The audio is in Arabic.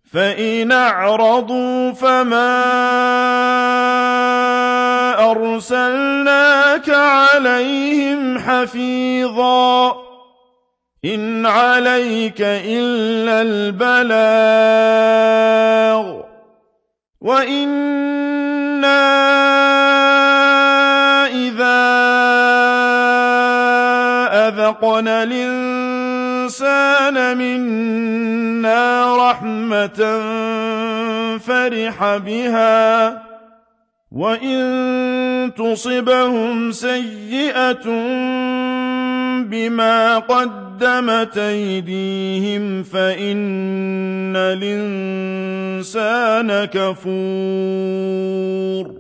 فإن أعرضوا فما أرسلناك عليهم حفيظا إن عليك إلا البلاغ وإنا إذا أذقنا الإنسان منا رحمة فرح بها وإن تصبهم سيئة بما قدمت أيديهم فإن الإنسان كفور